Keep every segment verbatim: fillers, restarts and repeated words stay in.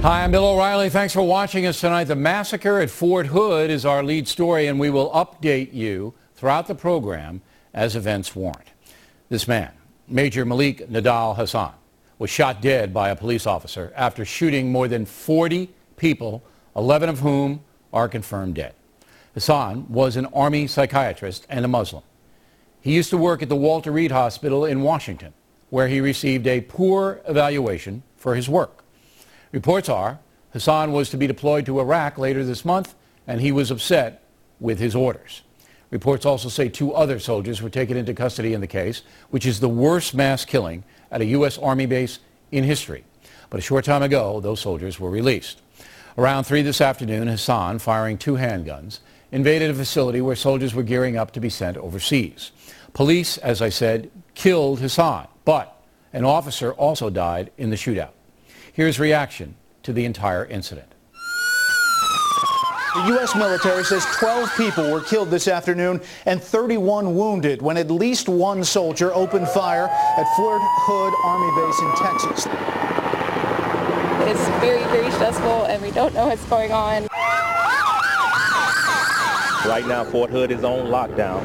Hi, I'm Bill O'Reilly. Thanks for watching us tonight. The massacre at Fort Hood is our lead story, and we will update you throughout the program as events warrant. This man, Major Malik Nidal Hasan, was shot dead by a police officer after shooting more than forty people, eleven of whom are confirmed dead. Hasan was an Army psychiatrist and a Muslim. He used to work at the Walter Reed Hospital in Washington, where he received a poor evaluation for his work. Reports are Hasan was to be deployed to Iraq later this month, and he was upset with his orders. Reports also say two other soldiers were taken into custody in the case, which is the worst mass killing at a U S Army base in history. But a short time ago, those soldiers were released. Around three this afternoon, Hasan, firing two handguns, invaded a facility where soldiers were gearing up to be sent overseas. Police, as I said, killed Hasan, but an officer also died in the shootout. Here's reaction to the entire incident. The U S military says twelve people were killed this afternoon and thirty-one wounded when at least one soldier opened fire at Fort Hood Army Base in Texas. It's very, very stressful, and we don't know what's going on. Right now, Fort Hood is on lockdown.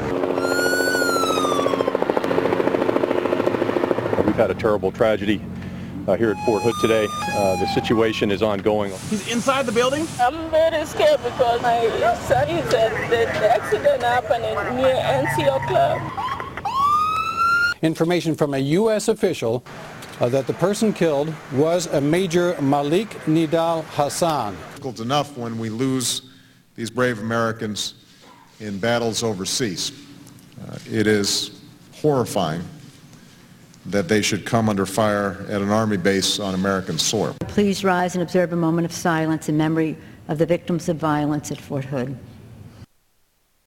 We've had a terrible tragedy Uh, here at Fort Hood today. Uh, the situation is ongoing. He's inside the building? I'm very scared because my son is at the, the accident happened near N C O Club. Information from a U S official uh, that the person killed was a Major Malik Nidal Hasan. It's enough when we lose these brave Americans in battles overseas. Uh, it is horrifying that they should come under fire at an Army base on American soil. Please rise and observe a moment of silence in memory of the victims of violence at Fort Hood.